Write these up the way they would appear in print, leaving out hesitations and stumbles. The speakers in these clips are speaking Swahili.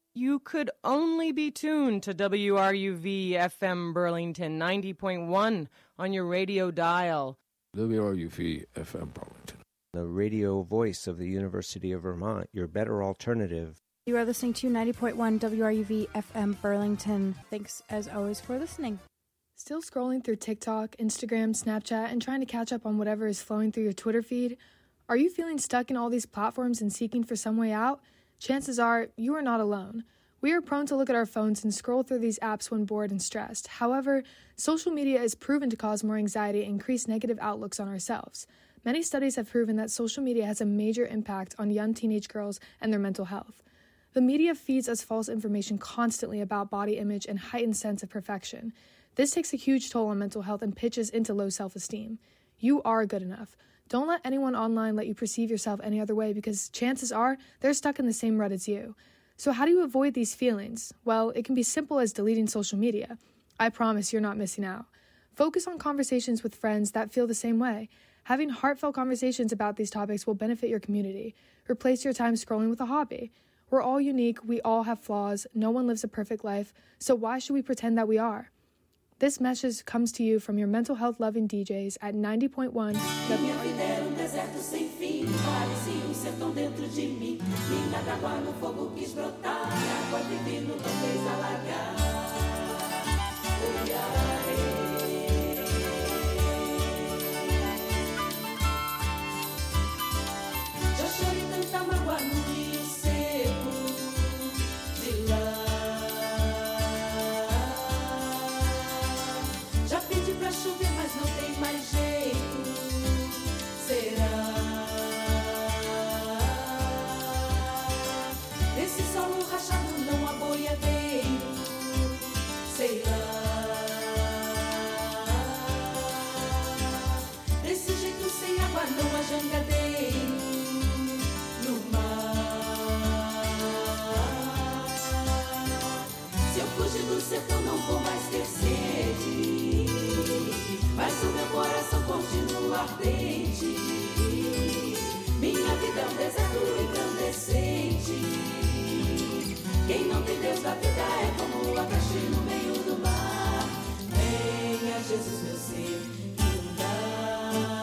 You could only be tuned to WRUV FM Burlington 90.1 on your radio dial. WRUV FM Burlington, the radio voice of the University of Vermont, your better alternative. You are listening to 90.1 WRUV FM Burlington. Thanks, as always, for listening. Still scrolling through TikTok, Instagram, Snapchat, and trying to catch up on whatever is flowing through your Twitter feed? Are you feeling stuck in all these platforms and seeking for some way out? Chances are you are not alone. We are prone to look at our phones and scroll through these apps when bored and stressed. However, social media is proven to cause more anxiety and increase negative outlooks on ourselves. Many studies have proven that social media has a major impact on young teenage girls and their mental health. The media feeds us false information constantly about body image and heightened sense of perfection. This takes a huge toll on mental health and pitches into low self-esteem. You are good enough. Don't let anyone online let you perceive yourself any other way, because chances are they're stuck in the same rut as you. So how do you avoid these feelings? Well, it can be simple as deleting social media. I promise you're not missing out. Focus on conversations with friends that feel the same way. Having heartfelt conversations about these topics will benefit your community. Replace your time scrolling with a hobby. We're all unique, we all have flaws, no one lives a perfect life, so why should we pretend that we are? This message comes to you from your mental health loving DJs at 90.1 Minha vida era deserto sem fim, parecia sertão dentro de mim. Minha d'água no fogo quis brotar, água divina não fez alagar. Já chorei tanta mágoa no rio seco de lá. Pra chover, mas não tem mais jeito. Será? Esse solo rachado não há boiadeiro. Sei lá. Desse jeito sem água não há jangadeiro. No mar. Se eu fugir do sertão não vou mais ter sede, mas o meu coração continua ardente. Minha vida é um deserto incandescente. Quem não tem Deus da vida é como a peixe no meio do mar. Venha Jesus meu ser inundar.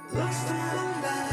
Lost in the light.